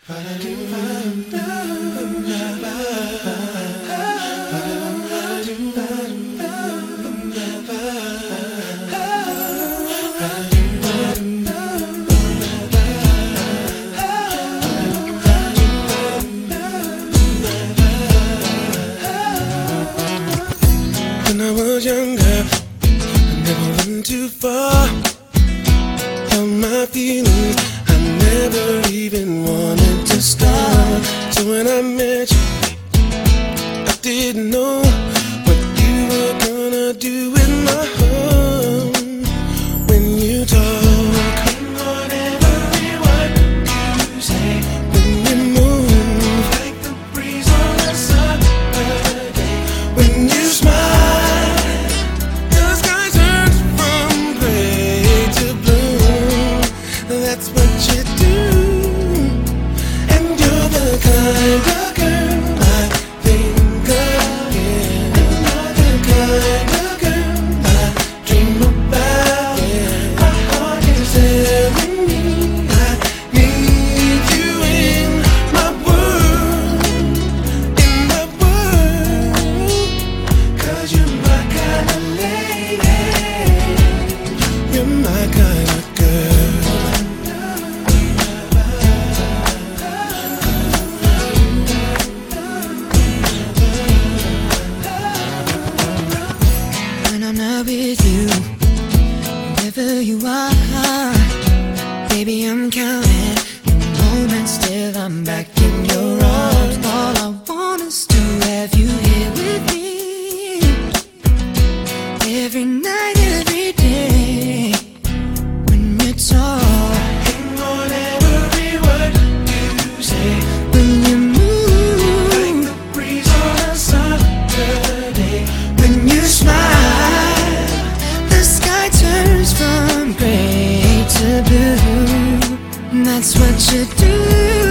When I was younger, I never went too far. Held my feelings, I never even wanted to start. So when I met you, I didn't know what you were gonna do with my heart. When you talk, hang on every word you say. When you move like the breeze on a summer day. When you smile, that's what you do, and you're the kind of girl I think of, yeah. And you're the kind of girl I dream about, yeah. My heart is telling me I need you in my world, 'cause you're my kind of lady, you're my kind of girl. With you, wherever you are, baby, I'm counting the moments till I'm back in your arms. All I want is to have you here with me, every night, every day. When you talk, hang on every word you say. When you move like the breeze on a summer day. When you smile, from gray to blue, and that's what you do.